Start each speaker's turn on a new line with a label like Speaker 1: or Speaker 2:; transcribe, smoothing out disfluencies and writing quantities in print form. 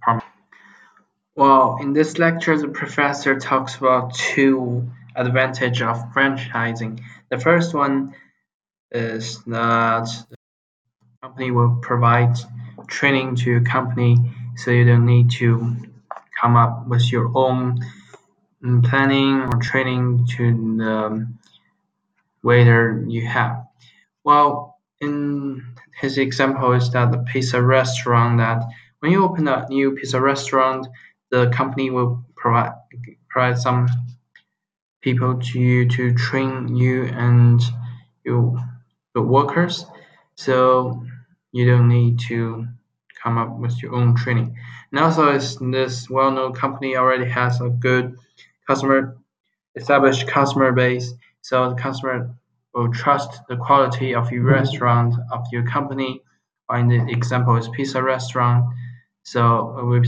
Speaker 1: Well, in this lecture, the professor talks about two advantages of franchising. The first one is that the company will provide training to your company, so you don't need to come up with your own planning or training to the waiter you have. Well, in his example is that the pizza restaurant that when you open a new pizza restaurant, the company will provide some people to you to train you and you the workers, so you don't need to come up with your own training. And also, as this well-known company already has a good customer established customer base, so the customer will trust the quality of your restaurant, of your company. Or in the example is pizza restaurant, so we